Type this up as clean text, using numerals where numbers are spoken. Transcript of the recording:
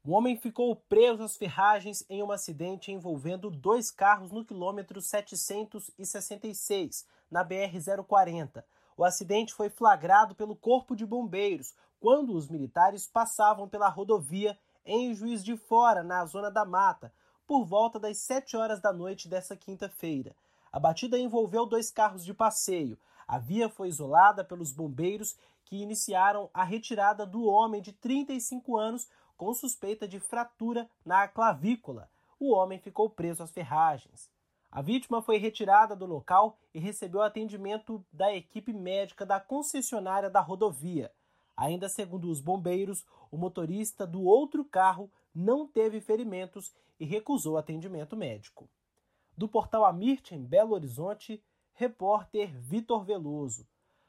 Um homem ficou preso às ferragens em um acidente envolvendo dois carros no quilômetro 766, na BR-040. O acidente foi flagrado pelo Corpo de Bombeiros quando os militares passavam pela rodovia em Juiz de Fora, na Zona da Mata, por volta das 7 horas da noite dessa quinta-feira. A batida envolveu dois carros de passeio. A via foi isolada pelos bombeiros que iniciaram a retirada do homem de 35 anos com suspeita de fratura na clavícula. O homem ficou preso às ferragens. A vítima foi retirada do local e recebeu atendimento da equipe médica da concessionária da rodovia. Ainda segundo os bombeiros, o motorista do outro carro não teve ferimentos e recusou atendimento médico. Do portal Amirte, em Belo Horizonte, repórter Vitor Veloso.